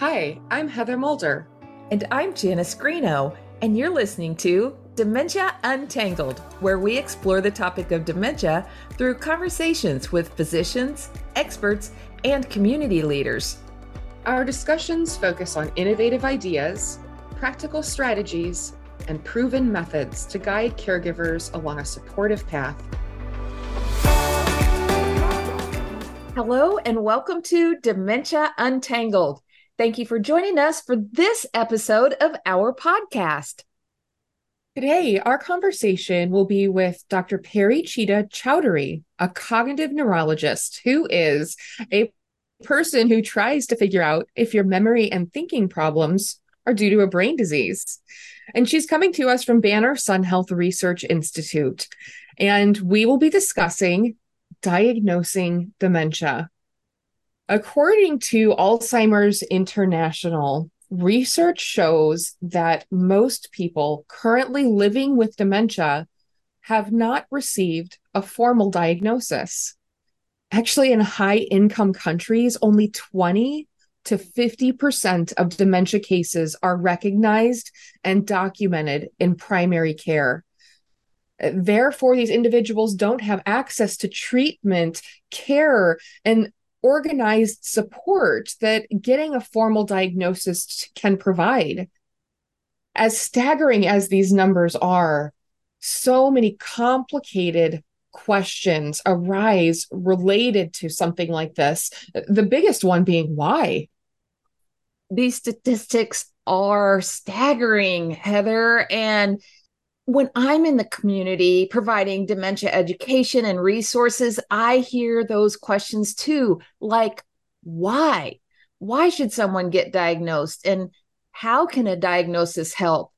Hi, I'm Heather Mulder. And I'm Janice Greeno, and you're listening to Dementia Untangled, where we explore the topic of dementia through conversations with physicians, experts, and community leaders. Our discussions focus on innovative ideas, practical strategies, and proven methods to guide caregivers along a supportive path. Hello, and welcome to Dementia Untangled. Thank you for joining us for this episode of our podcast. Today, our conversation will be with Dr. Parichita Chowdhury, a cognitive neurologist who is a person who tries to figure out if your memory and thinking problems are due to a brain disease. And she's coming to us from Banner Sun Health Research Institute. And we will be discussing diagnosing dementia. According to Alzheimer's International, research shows that most people currently living with dementia have not received a formal diagnosis. Actually, in high-income countries, only 20 to 50% of dementia cases are recognized and documented in primary care. Therefore, these individuals don't have access to treatment, care, and organized support that getting a formal diagnosis can provide. As staggering as these numbers are, so many complicated questions arise related to something like this. The biggest one being why? These statistics are staggering, Heather, and when I'm in the community providing dementia education and resources, I hear those questions too, like why? Why should someone get diagnosed? And how can a diagnosis help?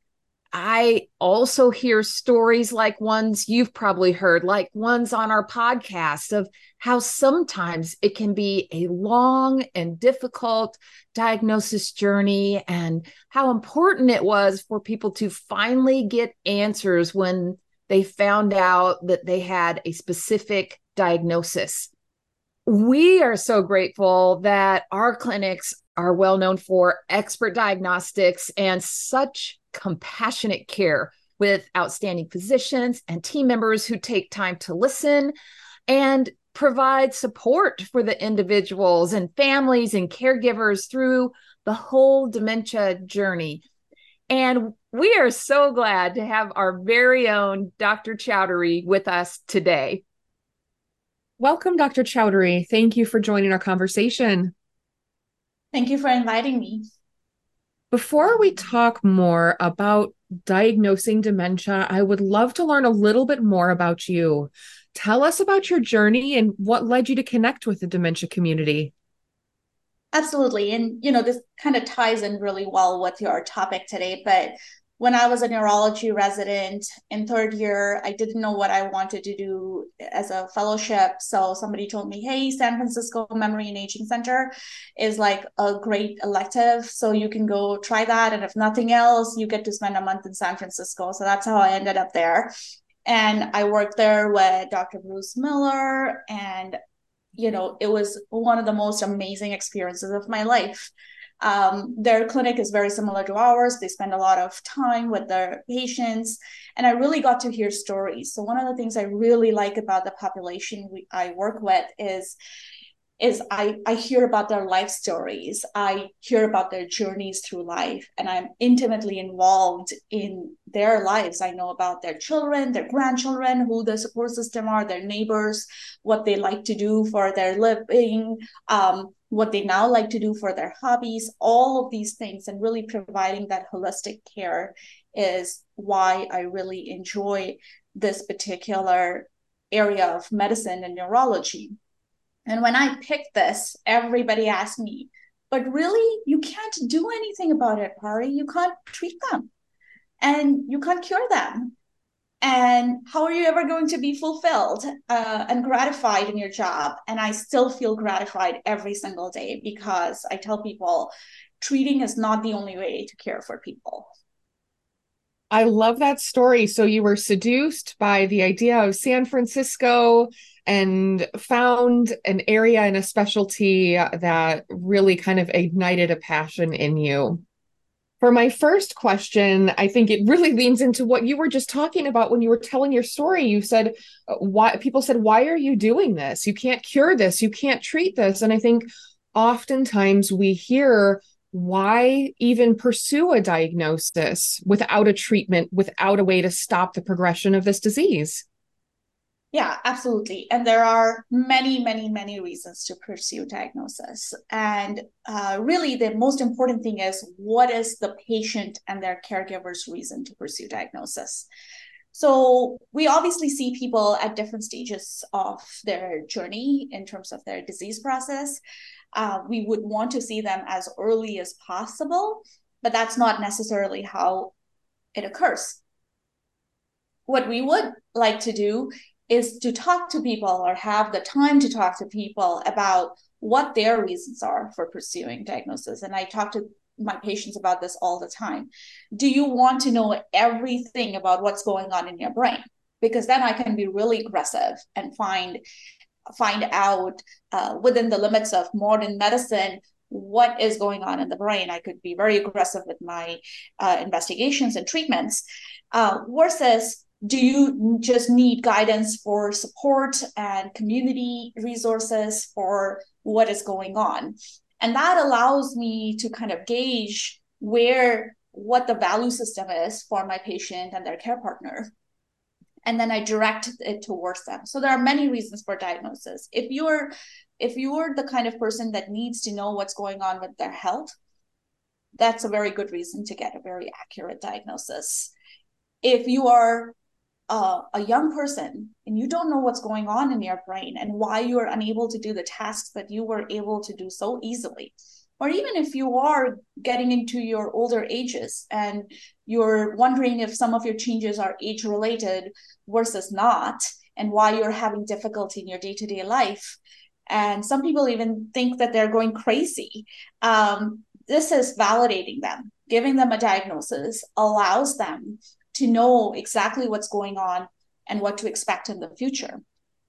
I also hear stories like ones you've probably heard, like ones on our podcast, of how sometimes it can be a long and difficult diagnosis journey, and how important it was for people to finally get answers when they found out that they had a specific diagnosis. We are so grateful that our clinics are well known for expert diagnostics and such compassionate care, with outstanding physicians and team members who take time to listen and provide support for the individuals and families and caregivers through the whole dementia journey. And we are so glad to have our very own Dr. Chowdhury with us today. Welcome, Dr. Chowdhury. Thank you for joining our conversation. Thank you for inviting me. Before we talk more about diagnosing dementia, I would love to learn a little bit more about you. Tell us about your journey and what led you to connect with the dementia community. Absolutely. And, this kind of ties in really well with your topic today. But when I was a neurology resident in third year, I didn't know what I wanted to do as a fellowship. So somebody told me, hey, San Francisco Memory and Aging Center is like a great elective. So you can go try that. And if nothing else, you get to spend a month in San Francisco. So that's how I ended up there. And I worked there with Dr. Bruce Miller. And, it was one of the most amazing experiences of my life. Their clinic is very similar to ours. They spend a lot of time with their patients, and I really got to hear stories. So one of the things I really like about the population I work with is I hear about their life stories. I hear about their journeys through life, and I'm intimately involved in their lives. I know about their children, their grandchildren, who their support system are, their neighbors, what they like to do for their living, what they now like to do for their hobbies, all of these things, and really providing that holistic care is why I really enjoy this particular area of medicine and neurology. And when I picked this, everybody asked me, but really, you can't do anything about it, Pari. You can't treat them and you can't cure them. And how are you ever going to be fulfilled and gratified in your job? And I still feel gratified every single day, because I tell people treating is not the only way to care for people. I love that story. So you were seduced by the idea of San Francisco and found an area and a specialty that really kind of ignited a passion in you. For my first question, I think it really leans into what you were just talking about when you were telling your story. You said, why people said, why are you doing this? You can't cure this, you can't treat this. And I think oftentimes we hear, why even pursue a diagnosis without a treatment, without a way to stop the progression of this disease? Yeah, absolutely. And there are many, many, many reasons to pursue diagnosis. And really, the most important thing is, what is the patient and their caregiver's reason to pursue diagnosis? So we obviously see people at different stages of their journey in terms of their disease process. We would want to see them as early as possible, but that's not necessarily how it occurs. What we would like to do is to talk to people, or have the time to talk to people about what their reasons are for pursuing diagnosis. And I talk to my patients about this all the time. Do you want to know everything about what's going on in your brain? Because then I can be really aggressive and find out within the limits of modern medicine what is going on in the brain. I could be very aggressive with my investigations and treatments, versus, do you just need guidance for support and community resources for what is going on? And that allows me to kind of gauge what the value system is for my patient and their care partner. And then I direct it towards them. So there are many reasons for diagnosis. If you're the kind of person that needs to know what's going on with their health, that's a very good reason to get a very accurate diagnosis. If you are a young person and you don't know what's going on in your brain and why you are unable to do the tasks that you were able to do so easily, or even if you are getting into your older ages and you're wondering if some of your changes are age related versus not, and why you're having difficulty in your day-to-day life, and some people even think that they're going crazy, this is validating them. Giving them a diagnosis allows them to know exactly what's going on and what to expect in the future.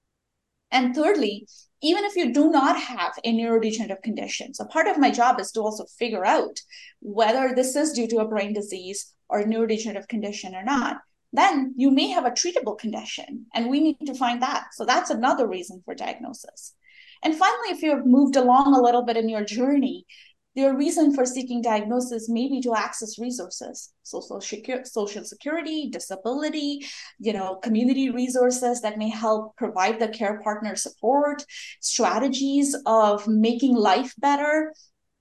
And thirdly, even if you do not have a neurodegenerative condition, so part of my job is to also figure out whether this is due to a brain disease or a neurodegenerative condition or not, then you may have a treatable condition, and we need to find that. So that's another reason for diagnosis. And finally, if you have moved along a little bit in your journey, their reason for seeking diagnosis may be to access resources, so social security, disability, community resources that may help provide the care partner support, strategies of making life better.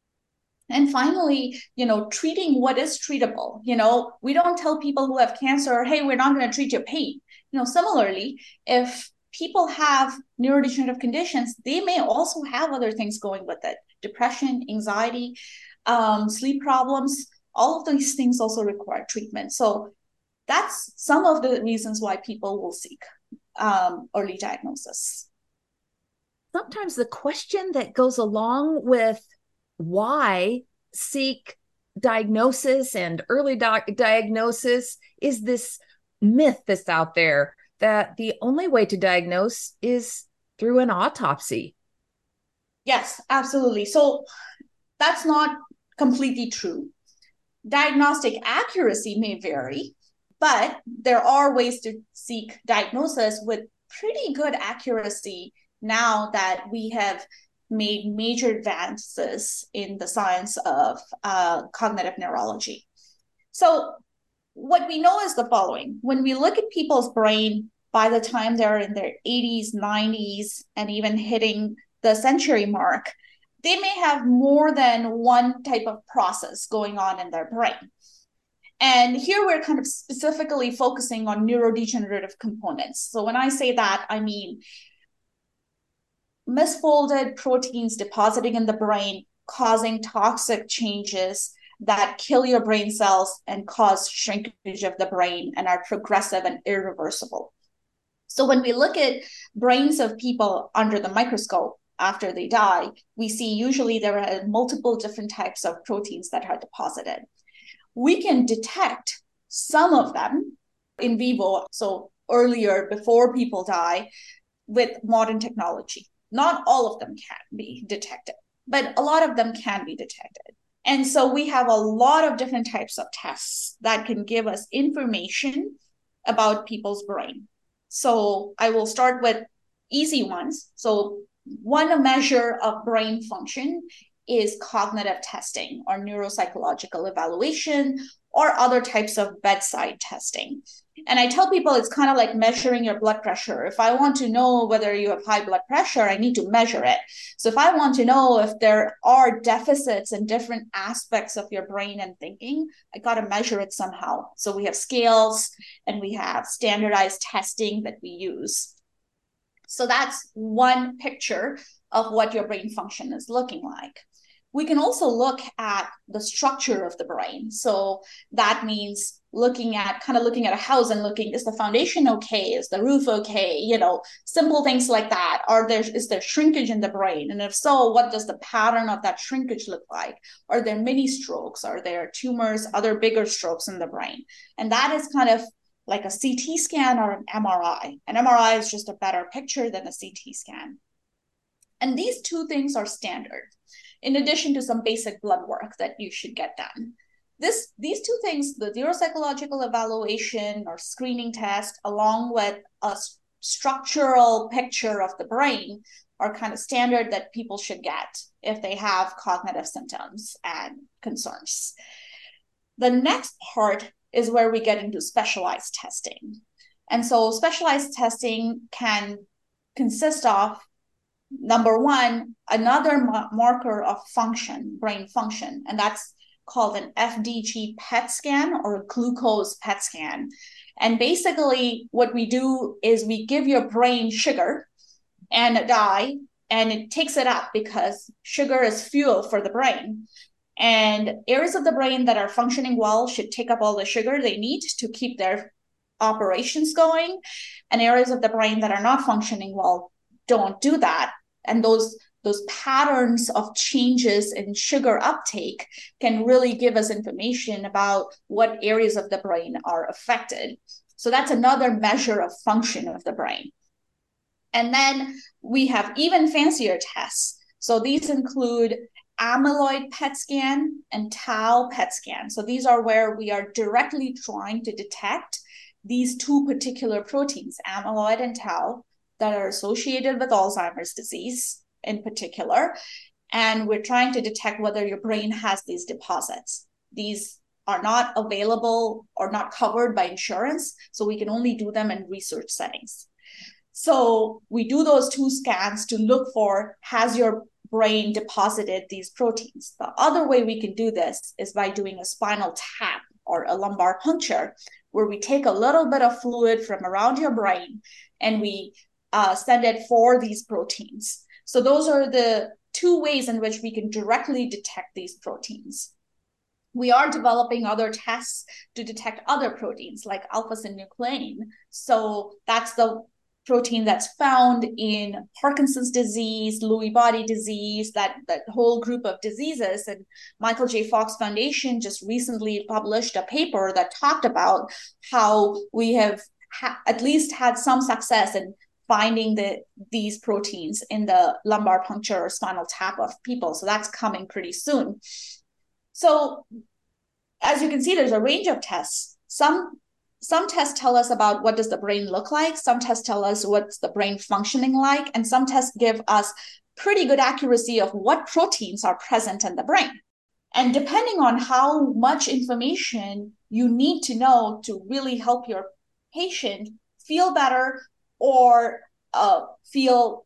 And finally, treating what is treatable. We don't tell people who have cancer, hey, we're not going to treat your pain. Similarly, if people have neurodegenerative conditions, they may also have other things going with it. Depression, anxiety, sleep problems, all of these things also require treatment. So that's some of the reasons why people will seek early diagnosis. Sometimes the question that goes along with why seek diagnosis and early diagnosis is this myth that's out there that the only way to diagnose is through an autopsy. Yes, absolutely. So that's not completely true. Diagnostic accuracy may vary, but there are ways to seek diagnosis with pretty good accuracy now that we have made major advances in the science of cognitive neurology. So what we know is the following. When we look at people's brain, by the time they're in their 80s, 90s, and even hitting the century mark, they may have more than one type of process going on in their brain. And here we're kind of specifically focusing on neurodegenerative components. So when I say that, I mean misfolded proteins depositing in the brain, causing toxic changes that kill your brain cells and cause shrinkage of the brain and are progressive and irreversible. So when we look at brains of people under the microscope after they die, we see usually there are multiple different types of proteins that are deposited. We can detect some of them in vivo, so earlier, before people die, with modern technology. Not all of them can be detected, but a lot of them can be detected. And so we have a lot of different types of tests that can give us information about people's brain. So I will start with easy ones. So one measure of brain function is cognitive testing or neuropsychological evaluation or other types of bedside testing. And I tell people it's kind of like measuring your blood pressure. If I want to know whether you have high blood pressure, I need to measure it. So if I want to know if there are deficits in different aspects of your brain and thinking, I got to measure it somehow. So we have scales and we have standardized testing that we use. So that's one picture of what your brain function is looking like. We can also look at the structure of the brain. So that means looking at a house and looking, is the foundation okay? Is the roof okay? Simple things like that. Is there shrinkage in the brain? And if so, what does the pattern of that shrinkage look like? Are there mini strokes? Are there tumors, other bigger strokes in the brain? And that is kind of like a CT scan or an MRI. An MRI is just a better picture than a CT scan. And these two things are standard, in addition to some basic blood work that you should get done. These two things, the neuropsychological evaluation or screening test, along with a structural picture of the brain, are kind of standard that people should get if they have cognitive symptoms and concerns. The next part is where we get into specialized testing. And so specialized testing can consist of, number one, another marker of function, brain function, and that's called an FDG PET scan or a glucose PET scan. And basically what we do is we give your brain sugar and a dye, and it takes it up because sugar is fuel for the brain. And areas of the brain that are functioning well should take up all the sugar they need to keep their operations going. And areas of the brain that are not functioning well don't do that. And those patterns of changes in sugar uptake can really give us information about what areas of the brain are affected. So that's another measure of function of the brain. And then we have even fancier tests. So these include amyloid PET scan and tau PET scan. So these are where we are directly trying to detect these two particular proteins, amyloid and tau, that are associated with Alzheimer's disease in particular. And we're trying to detect whether your brain has these deposits. These are not available or not covered by insurance, so we can only do them in research settings. So we do those two scans to look for, has your brain deposited these proteins? The other way we can do this is by doing a spinal tap or a lumbar puncture, where we take a little bit of fluid from around your brain and we send it for these proteins. So those are the two ways in which we can directly detect these proteins. We are developing other tests to detect other proteins like alpha-synuclein. So that's the protein that's found in Parkinson's disease, Lewy body disease, that whole group of diseases. And Michael J. Fox Foundation just recently published a paper that talked about how we have at least had some success in finding these proteins in the lumbar puncture or spinal tap of people. So that's coming pretty soon. So as you can see, there's a range of tests. Some tests tell us about what does the brain look like. Some tests tell us what's the brain functioning like. And some tests give us pretty good accuracy of what proteins are present in the brain. And depending on how much information you need to know to really help your patient feel better or feel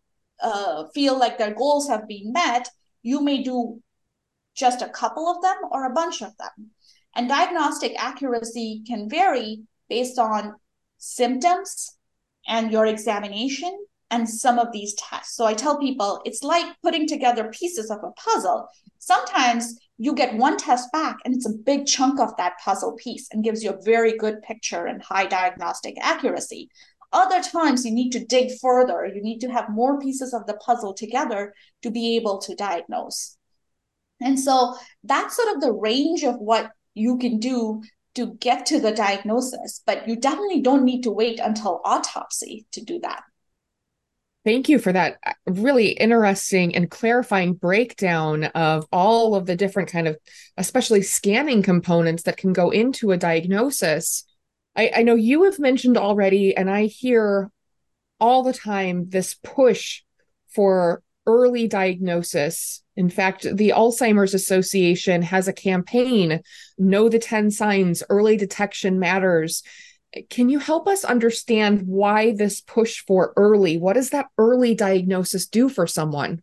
like their goals have been met, you may do just a couple of them or a bunch of them. And diagnostic accuracy can vary based on symptoms and your examination and some of these tests. So I tell people it's like putting together pieces of a puzzle. Sometimes you get one test back and it's a big chunk of that puzzle piece and gives you a very good picture and high diagnostic accuracy. Other times you need to dig further. You need to have more pieces of the puzzle together to be able to diagnose. And so that's sort of the range of what you can do to get to the diagnosis, but you definitely don't need to wait until autopsy to do that. Thank you for that really interesting and clarifying breakdown of all of the different kind of, especially scanning components that can go into a diagnosis. I know you have mentioned already, and I hear all the time this push for early diagnosis. In fact, the Alzheimer's Association has a campaign, Know the 10 Signs, Early Detection Matters. Can you help us understand why this push for early? What does that early diagnosis do for someone?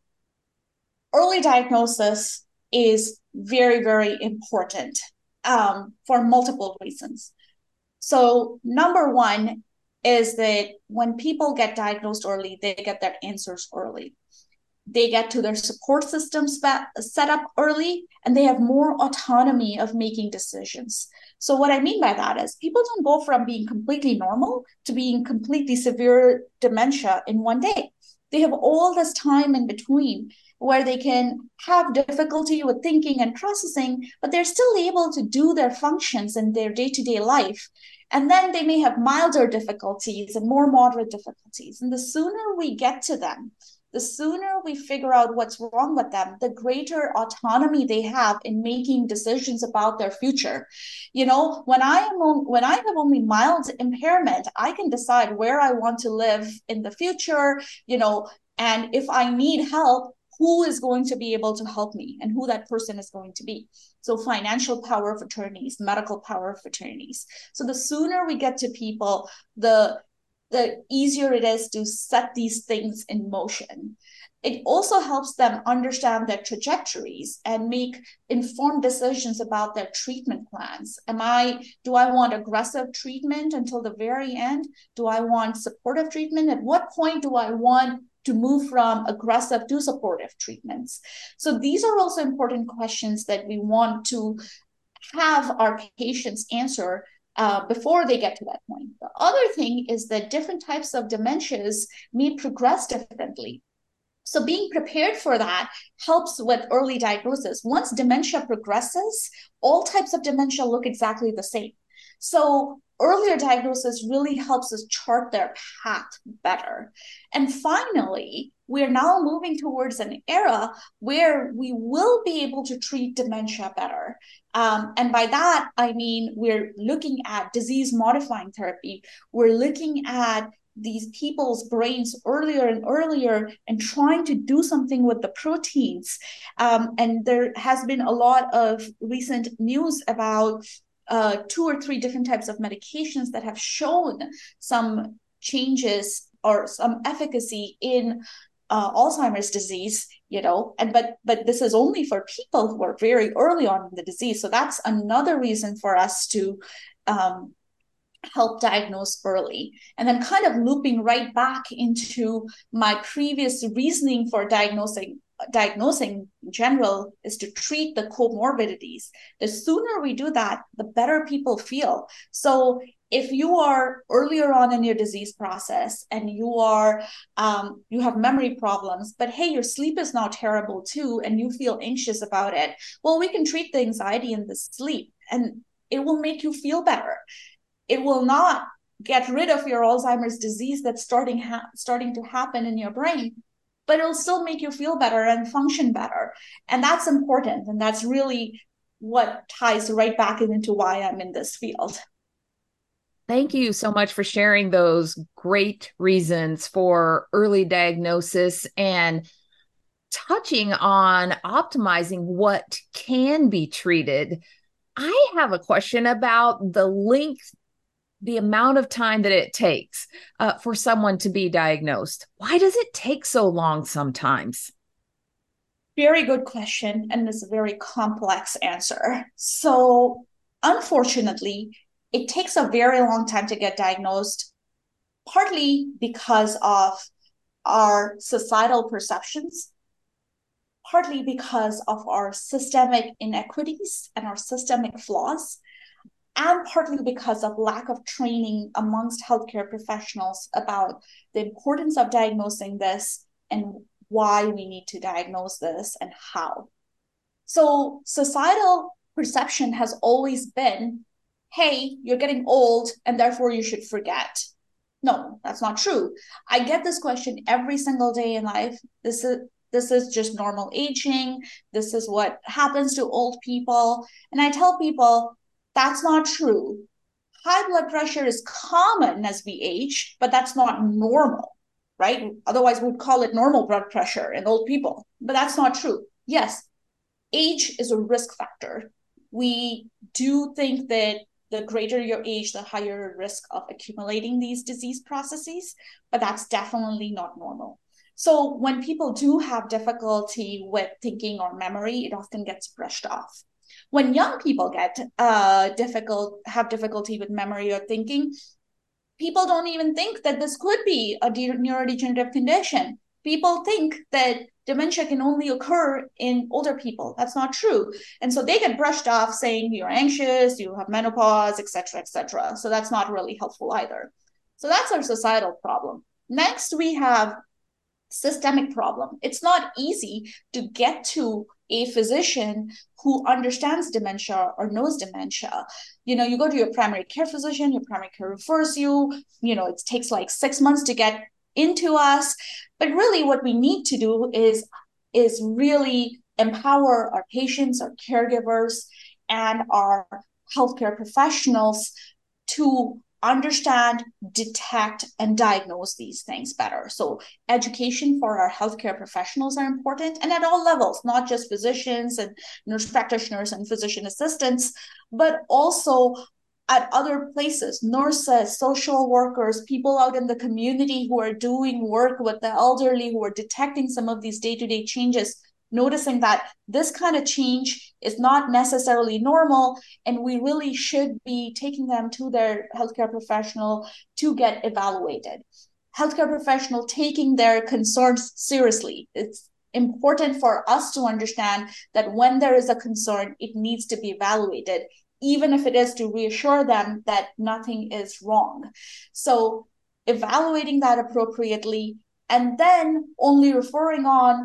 Early diagnosis is very, very important for multiple reasons. So, number one is that when people get diagnosed early, they get their answers early. They get to their support systems set up early, and they have more autonomy of making decisions. So what I mean by that is people don't go from being completely normal to being completely severe dementia in one day. They have all this time in between where they can have difficulty with thinking and processing, but they're still able to do their functions in their day-to-day life. And then they may have milder difficulties and more moderate difficulties. And the sooner we get to them, the sooner we figure out what's wrong with them, the greater autonomy they have in making decisions about their future. You know, when I have only mild impairment, I can decide where I want to live in the future, you know, and if I need help, who is going to be able to help me and who that person is going to be. So financial power of attorneys, medical power of attorneys. So the sooner we get to people, the easier it is to set these things in motion. It also helps them understand their trajectories and make informed decisions about their treatment plans. Do I want aggressive treatment until the very end? Do I want supportive treatment? At what point do I want to move from aggressive to supportive treatments? So these are also important questions that we want to have our patients answer before they get to that point. The other thing is that different types of dementias may progress differently. So being prepared for that helps with early diagnosis. Once dementia progresses, all types of dementia look exactly the same. So earlier diagnosis really helps us chart their path better. And finally, we're now moving towards an era where we will be able to treat dementia better. And by that, I mean, we're looking at disease modifying therapy. We're looking at these people's brains earlier and earlier and trying to do something with the proteins. And there has been a lot of recent news about 2 or 3 different types of medications that have shown some changes or some efficacy in Alzheimer's disease, you know, and but this is only for people who are very early on in the disease. So that's another reason for us to help diagnose early. And then kind of looping right back into my previous reasoning for diagnosing in general is to treat the comorbidities. The sooner we do that, the better people feel. So if you are earlier on in your disease process and you have memory problems, but hey, your sleep is now terrible too, and you feel anxious about it, well, we can treat the anxiety in the sleep and it will make you feel better. It will not get rid of your Alzheimer's disease that's starting to happen in your brain, but it'll still make you feel better and function better. And that's important. And that's really what ties right back into why I'm in this field. Thank you so much for sharing those great reasons for early diagnosis and touching on optimizing what can be treated. I have a question about the amount of time that it takes for someone to be diagnosed. Why does it take so long sometimes? Very good question, and it's a very complex answer. So, unfortunately, it takes a very long time to get diagnosed, partly because of our societal perceptions, partly because of our systemic inequities and our systemic flaws, and partly because of lack of training amongst healthcare professionals about the importance of diagnosing this and why we need to diagnose this and how. So societal perception has always been hey, you're getting old and therefore you should forget. No, that's not true. I get this question every single day in life. This is just normal aging. This is what happens to old people. And I tell people that's not true. High blood pressure is common as we age, but that's not normal, right? Otherwise, we'd call it normal blood pressure in old people, but that's not true. Yes, age is a risk factor. We do think that the greater your age, the higher risk of accumulating these disease processes, but that's definitely not normal. So when people do have difficulty with thinking or memory, it often gets brushed off. When young people get have difficulty with memory or thinking, people don't even think that this could be a neurodegenerative condition. People think that dementia can only occur in older people. That's not true. And so they get brushed off saying you're anxious, you have menopause, et cetera, et cetera. So that's not really helpful either. So that's our societal problem. Next, we have systemic problem. It's not easy to get to a physician who understands dementia or knows dementia. You go to your primary care physician, your primary care refers you, it takes like 6 months to get into us. But really what we need to do is really empower our patients, our caregivers, and our healthcare professionals to understand, detect, and diagnose these things better. So education for our healthcare professionals are important, and at all levels, not just physicians and nurse practitioners and physician assistants, but also at other places, nurses, social workers, people out in the community who are doing work with the elderly, who are detecting some of these day-to-day changes, noticing that this kind of change is not necessarily normal, and we really should be taking them to their healthcare professional to get evaluated. Healthcare professional taking their concerns seriously. It's important for us to understand that when there is a concern, it needs to be evaluated, even if it is to reassure them that nothing is wrong. So evaluating that appropriately, and then only referring on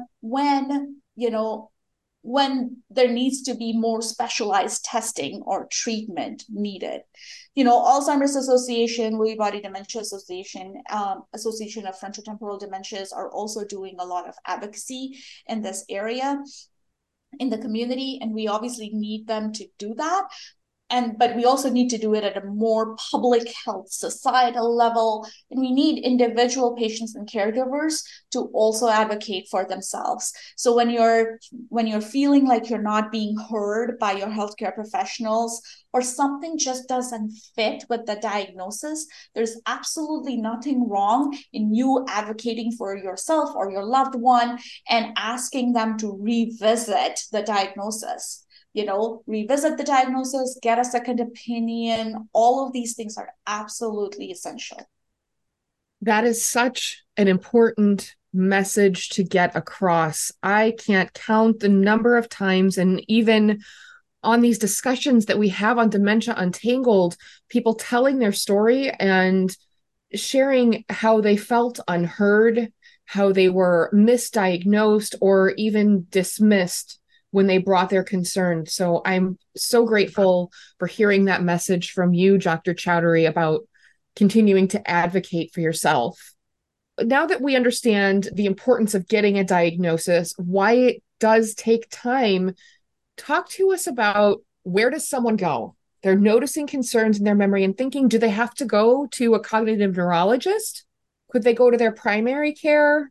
when there needs to be more specialized testing or treatment needed. Alzheimer's Association, Lewy Body Dementia Association, Association of Frontotemporal Dementias are also doing a lot of advocacy in this area in the community, and we obviously need them to do that. But we also need to do it at a more public health societal level, and we need individual patients and caregivers to also advocate for themselves. So when you're feeling like you're not being heard by your healthcare professionals, or something just doesn't fit with the diagnosis, there's absolutely nothing wrong in you advocating for yourself or your loved one and asking them to revisit the diagnosis. Revisit the diagnosis, get a second opinion. All of these things are absolutely essential. That is such an important message to get across. I can't count the number of times, and even on these discussions that we have on Dementia Untangled, people telling their story and sharing how they felt unheard, how they were misdiagnosed or even dismissed when they brought their concerns. So I'm so grateful for hearing that message from you, Dr. Chowdhury, about continuing to advocate for yourself. Now that we understand the importance of getting a diagnosis, why it does take time, talk to us about where does someone go? They're noticing concerns in their memory and thinking, do they have to go to a cognitive neurologist? Could they go to their primary care?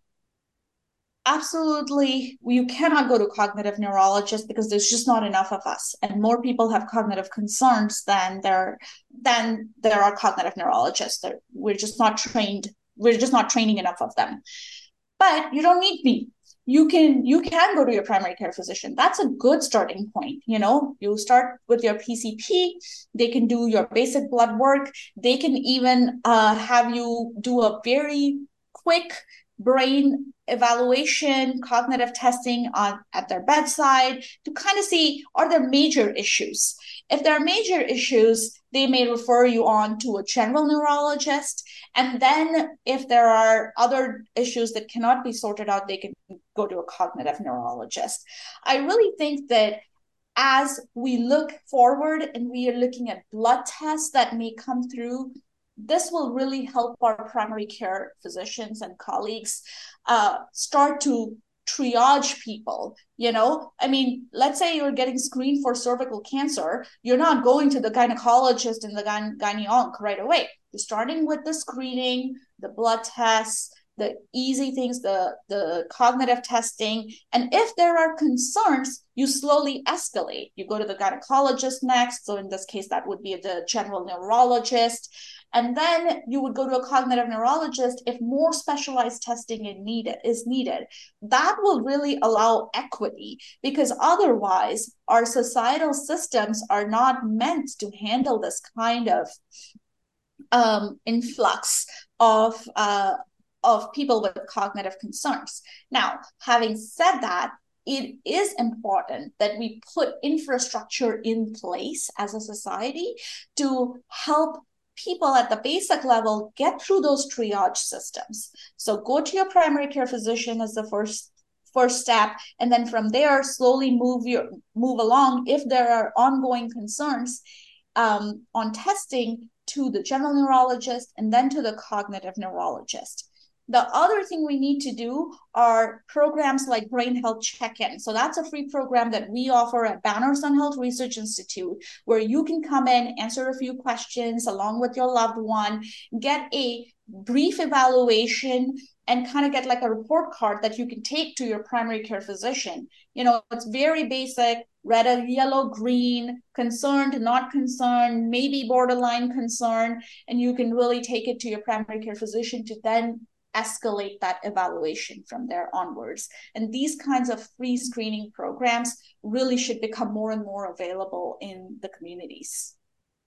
Absolutely. You cannot go to cognitive neurologists because there's just not enough of us, and more people have cognitive concerns than there are cognitive neurologists. We're just not trained. We're just not training enough of them. But you don't need me. You can go to your primary care physician. That's a good starting point. You start with your PCP. They can do your basic blood work. They can even have you do a very quick brain evaluation, cognitive testing at their bedside to kind of see, are there major issues? If there are major issues, they may refer you on to a general neurologist. And then if there are other issues that cannot be sorted out, they can go to a cognitive neurologist. I really think that as we look forward and we are looking at blood tests that may come through, this will really help our primary care physicians and colleagues start to triage people. I mean, let's say you're getting screened for cervical cancer, you're not going to the gynecologist and the gyne-onc right away. You're starting with the screening, the blood tests, the easy things, the cognitive testing. And if there are concerns, you slowly escalate. You go to the gynecologist next. So in this case, that would be the general neurologist. And then you would go to a cognitive neurologist if more specialized testing is needed. That will really allow equity, because otherwise our societal systems are not meant to handle this kind of influx of people with cognitive concerns. Now, having said that, it is important that we put infrastructure in place as a society to help people at the basic level get through those triage systems. So go to your primary care physician as the first step, and then from there slowly move along if there are ongoing concerns on testing, to the general neurologist and then to the cognitive neurologist. The other thing we need to do are programs like Brain Health Check-In. So that's a free program that we offer at Banner Sun Health Research Institute, where you can come in, answer a few questions along with your loved one, get a brief evaluation, and kind of get like a report card that you can take to your primary care physician. It's very basic: red, yellow, green, concerned, not concerned, maybe borderline concerned, and you can really take it to your primary care physician to then escalate that evaluation from there onwards. And these kinds of free screening programs really should become more and more available in the communities.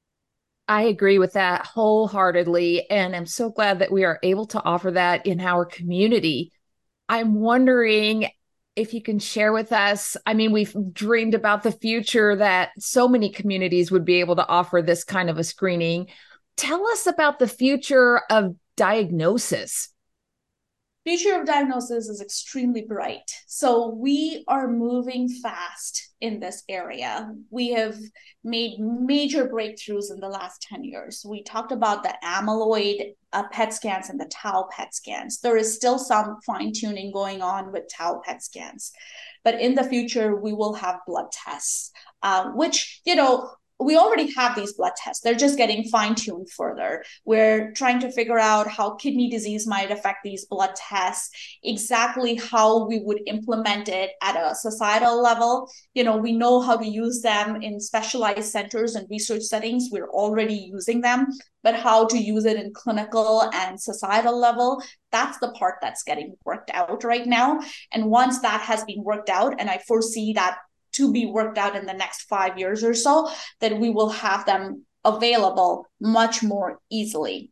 I agree with that wholeheartedly, and I'm so glad that we are able to offer that in our community. I'm wondering if you can share with us, I mean, we've dreamed about the future that so many communities would be able to offer this kind of a screening. Tell us about the future of diagnosis. Future of diagnosis is extremely bright. So we are moving fast in this area. We have made major breakthroughs in the last 10 years. We talked about the amyloid PET scans and the tau PET scans. There is still some fine tuning going on with tau PET scans. But in the future, we will have blood tests, which, we already have these blood tests. They're just getting fine-tuned further. We're trying to figure out how kidney disease might affect these blood tests, exactly how we would implement it at a societal level. We know how to use them in specialized centers and research settings. We're already using them, but how to use it in clinical and societal level, that's the part that's getting worked out right now. And once that has been worked out, and I foresee that to be worked out in the next 5 years or so, that we will have them available much more easily.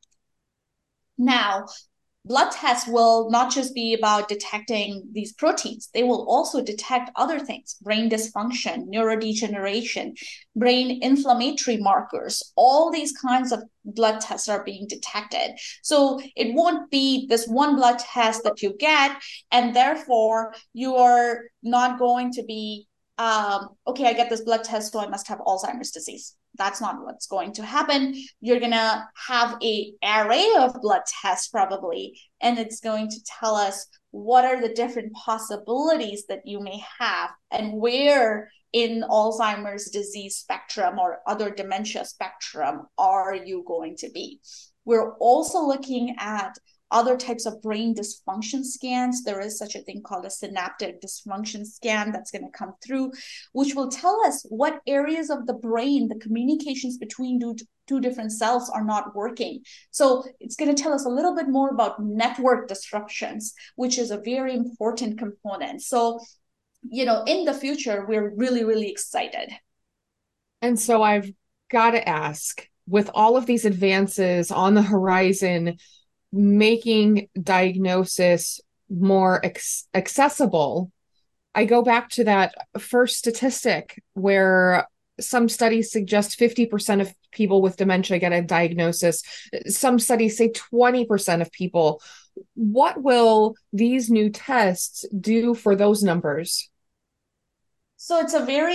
Now, blood tests will not just be about detecting these proteins. They will also detect other things: brain dysfunction, neurodegeneration, brain inflammatory markers. All these kinds of blood tests are being detected. So it won't be this one blood test that you get, and therefore you are not going to be okay, I get this blood test, so I must have Alzheimer's disease. That's not what's going to happen. You're going to have an array of blood tests probably, and it's going to tell us what are the different possibilities that you may have and where in Alzheimer's disease spectrum or other dementia spectrum are you going to be. We're also looking at other types of brain dysfunction scans. There is such a thing called a synaptic dysfunction scan that's going to come through, which will tell us what areas of the brain, the communications between two different cells are not working. So it's going to tell us a little bit more about network disruptions, which is a very important component. So, in the future, we're really, really excited. And so I've got to ask, with all of these advances on the horizon, making diagnosis more accessible, I go back to that first statistic where some studies suggest 50% of people with dementia get a diagnosis. Some studies say 20% of people. What will these new tests do for those numbers? So it's a very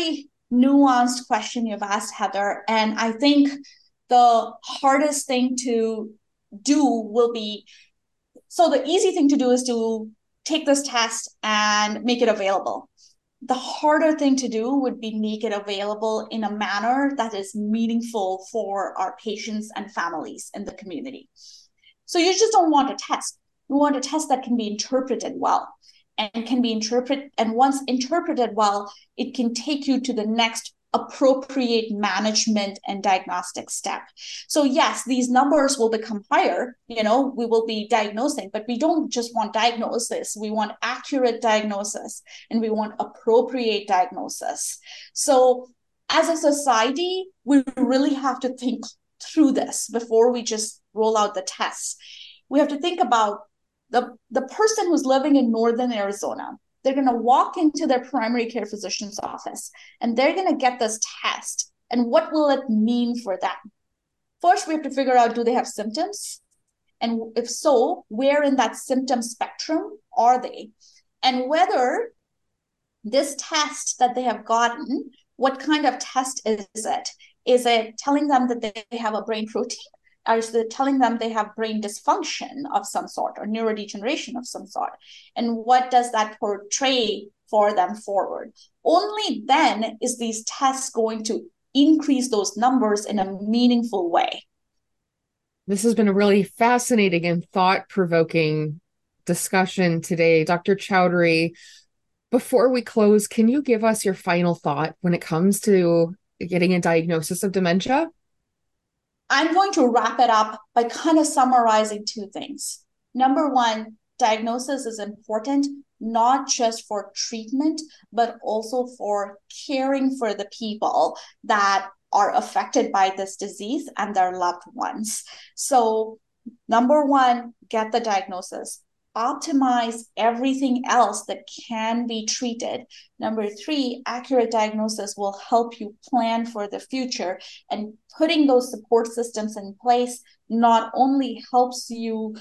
nuanced question you've asked, Heather. And I think the hardest thing to do will be, so the easy thing to do is to take this test and make it available. The harder thing to do would be make it available in a manner that is meaningful for our patients and families in the community. So you just don't want a test. You want a test that can be interpreted well and can be interpreted. And once interpreted well, it can take you to the next appropriate management and diagnostic step. So yes, these numbers will become higher, we will be diagnosing, but we don't just want diagnosis. We want accurate diagnosis and we want appropriate diagnosis. So as a society, we really have to think through this before we just roll out the tests. We have to think about the person who's living in Northern Arizona. They're going to walk into their primary care physician's office and they're going to get this test. And what will it mean for them? First, we have to figure out, do they have symptoms? And if so, where in that symptom spectrum are they? And whether this test that they have gotten, what kind of test is it? Is it telling them that they have a brain protein? Or is it telling them they have brain dysfunction of some sort or neurodegeneration of some sort? And what does that portray for them forward? Only then is these tests going to increase those numbers in a meaningful way. This has been a really fascinating and thought-provoking discussion today. Dr. Chowdhury, before we close, can you give us your final thought when it comes to getting a diagnosis of dementia? I'm going to wrap it up by kind of summarizing two things. Number one, diagnosis is important, not just for treatment, but also for caring for the people that are affected by this disease and their loved ones. So number one, get the diagnosis. Optimize everything else that can be treated. Number three, accurate diagnosis will help you plan for the future, and putting those support systems in place not only helps you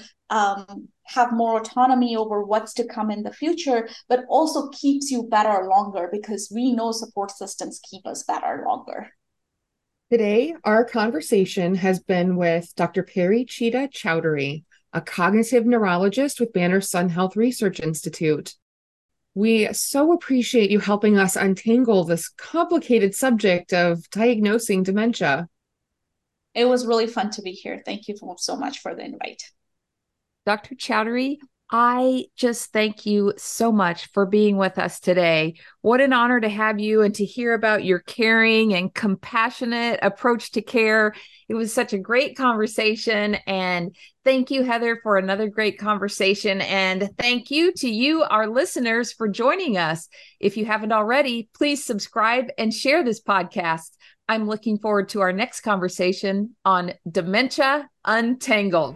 have more autonomy over what's to come in the future, but also keeps you better longer, because we know support systems keep us better longer. Today, our conversation has been with Dr. Paricheeta Chowdhury, a cognitive neurologist with Banner Sun Health Research Institute. We so appreciate you helping us untangle this complicated subject of diagnosing dementia. It was really fun to be here. Thank you so much for the invite. Dr. Chowdhury, I just thank you so much for being with us today. What an honor to have you and to hear about your caring and compassionate approach to care. It was such a great conversation. And thank you, Heather, for another great conversation. And thank you to you, our listeners, for joining us. If you haven't already, please subscribe and share this podcast. I'm looking forward to our next conversation on Dementia Untangled.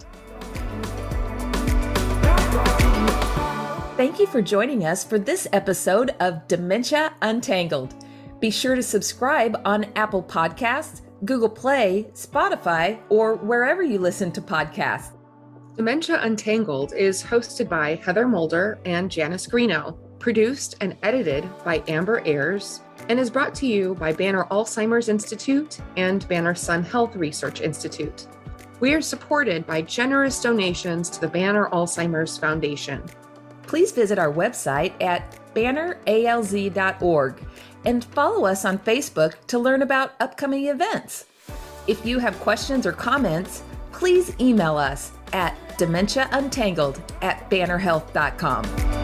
Thank you for joining us for this episode of Dementia Untangled. Be sure to subscribe on Apple Podcasts, Google Play, Spotify, or wherever you listen to podcasts. Dementia Untangled is hosted by Heather Mulder and Janice Greeno, produced and edited by Amber Ayers, and is brought to you by Banner Alzheimer's Institute and Banner Sun Health Research Institute. We are supported by generous donations to the Banner Alzheimer's Foundation. Please visit our website at banneralz.org and follow us on Facebook to learn about upcoming events. If you have questions or comments, please email us at dementiauntangled@bannerhealth.com.